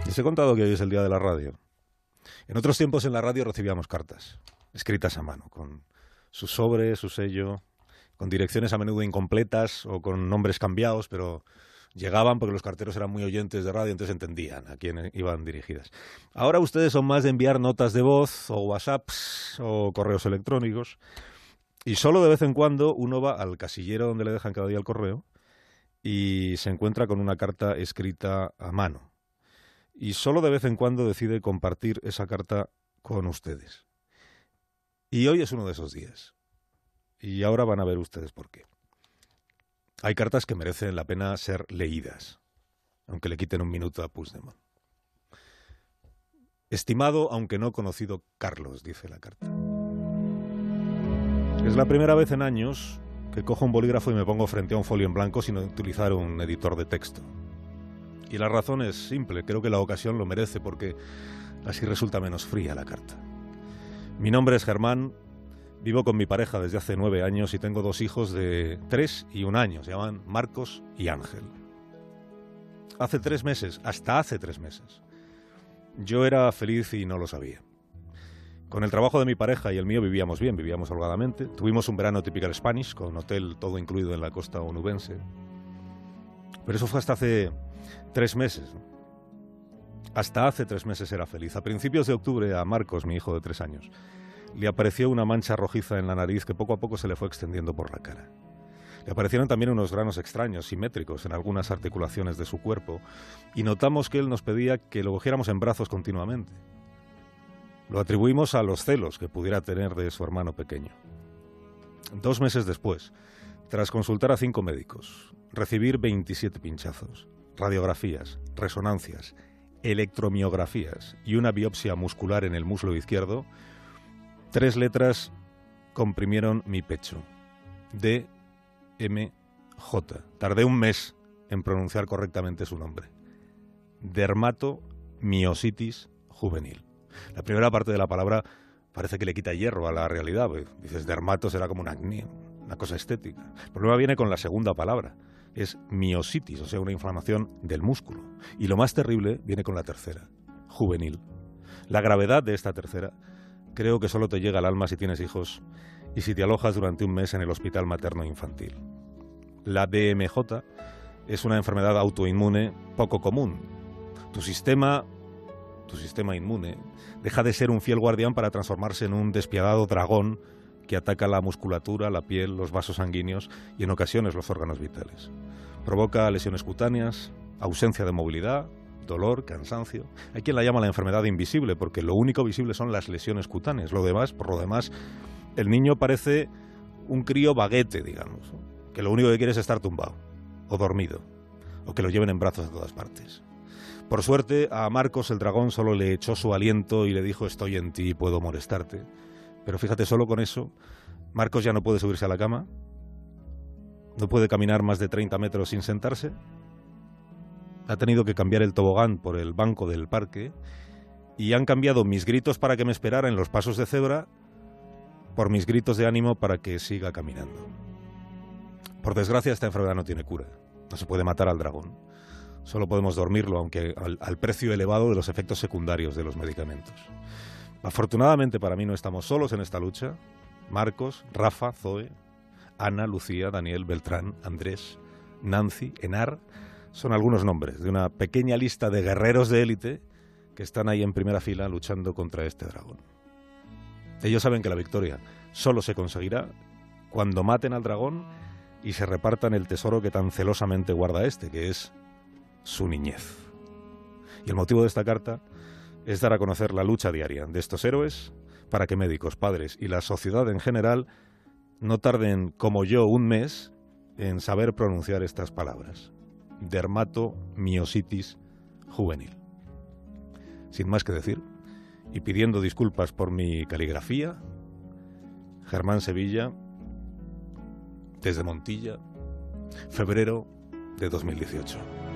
Les he contado que hoy es el día de la radio. En otros tiempos en la radio recibíamos cartas, escritas a mano, con su sobre, su sello, con direcciones a menudo incompletas o con nombres cambiados, pero llegaban porque los carteros eran muy oyentes de radio, entonces entendían a quién iban dirigidas. Ahora ustedes son más de enviar notas de voz o WhatsApps o correos electrónicos, y solo de vez en cuando uno va al casillero donde le dejan cada día el correo y se encuentra con una carta escrita a mano. Y solo de vez en cuando decide compartir esa carta con ustedes. Y hoy es uno de esos días. Y ahora van a ver ustedes por qué. Hay cartas que merecen la pena ser leídas, aunque le quiten un minuto a Puigdemont. Estimado, aunque no conocido Carlos, dice la carta. Es la primera vez en años que cojo un bolígrafo y me pongo frente a un folio en blanco sin utilizar un editor de texto. Y la razón es simple, creo que la ocasión lo merece porque así resulta menos fría la carta. Mi nombre es Germán, vivo con mi pareja desde hace 9 años y tengo 2 hijos de 3 y 1 año, se llaman Marcos y Ángel. Hace 3 meses, hasta hace 3 meses, yo era feliz y no lo sabía. Con el trabajo de mi pareja y el mío vivíamos bien, vivíamos holgadamente. Tuvimos un verano typical Spanish, con hotel todo incluido en la costa onubense. Pero eso fue hasta hace 3 meses. Hasta hace 3 meses era feliz. A principios de octubre a Marcos, mi hijo de 3 años, le apareció una mancha rojiza en la nariz que poco a poco se le fue extendiendo por la cara. Le aparecieron también unos granos extraños, simétricos, en algunas articulaciones de su cuerpo, y notamos que él nos pedía que lo cogiéramos en brazos continuamente. Lo atribuimos a los celos que pudiera tener de su hermano pequeño. 2 meses después, tras consultar a 5 médicos, recibir 27 pinchazos, radiografías, resonancias, electromiografías y una biopsia muscular en el muslo izquierdo, 3 letras comprimieron mi pecho. DMJ. Tardé 1 mes en pronunciar correctamente su nombre. Dermatomiositis juvenil. La primera parte de la palabra parece que le quita hierro a la realidad. Dices, dermato será como un acné, una cosa estética. El problema viene con la segunda palabra. Es miositis, o sea, una inflamación del músculo. Y lo más terrible viene con la tercera, juvenil. La gravedad de esta tercera creo que solo te llega al alma si tienes hijos y si te alojas durante 1 mes en el hospital materno infantil. La DMJ es una enfermedad autoinmune poco común. Tu sistema inmune deja de ser un fiel guardián para transformarse en un despiadado dragón que ataca la musculatura, la piel, los vasos sanguíneos y en ocasiones los órganos vitales. Provoca lesiones cutáneas, ausencia de movilidad, dolor, cansancio. Hay quien la llama la enfermedad invisible porque lo único visible son las lesiones cutáneas. Por lo demás, el niño parece un crío baguete, digamos, que lo único que quiere es estar tumbado o dormido o que lo lleven en brazos a todas partes. Por suerte, a Marcos el dragón solo le echó su aliento y le dijo: estoy en ti y puedo molestarte. Pero fíjate, solo con eso, Marcos ya no puede subirse a la cama, no puede caminar más de 30 metros sin sentarse, ha tenido que cambiar el tobogán por el banco del parque y han cambiado mis gritos para que me esperara en los pasos de cebra por mis gritos de ánimo para que siga caminando. Por desgracia, esta enfermedad no tiene cura, no se puede matar al dragón. Solo podemos dormirlo, aunque al precio elevado de los efectos secundarios de los medicamentos. Afortunadamente para mí no estamos solos en esta lucha. Marcos, Rafa, Zoe, Ana, Lucía, Daniel, Beltrán, Andrés, Nancy, Enar, son algunos nombres de una pequeña lista de guerreros de élite que están ahí en primera fila luchando contra este dragón. Ellos saben que la victoria solo se conseguirá cuando maten al dragón y se repartan el tesoro que tan celosamente guarda este, que es su niñez. Y el motivo de esta carta es dar a conocer la lucha diaria de estos héroes para que médicos, padres y la sociedad en general no tarden, como yo, 1 mes en saber pronunciar estas palabras. Dermatomiositis juvenil. Sin más que decir, y pidiendo disculpas por mi caligrafía, Germán Sevilla, desde Montilla, febrero de 2018.